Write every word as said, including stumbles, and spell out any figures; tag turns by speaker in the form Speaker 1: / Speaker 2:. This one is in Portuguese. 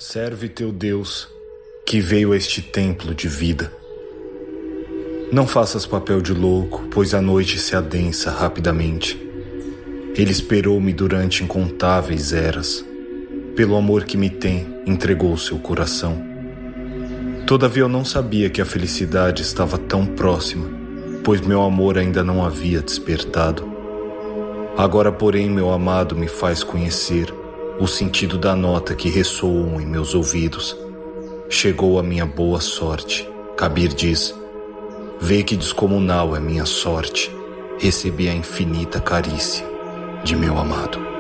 Speaker 1: Serve teu Deus, que veio a este templo de vida. Não faças papel de louco, pois a noite se adensa rapidamente. Ele esperou-me durante incontáveis eras. Pelo amor que me tem, entregou seu coração. Todavia eu não sabia que a felicidade estava tão próxima, pois meu amor ainda não havia despertado. Agora, porém, meu amado me faz conhecer o sentido da nota que ressoam em meus ouvidos. Chegou a minha boa sorte. Kabir diz: vê que descomunal é minha sorte. Recebi a infinita carícia de meu amado.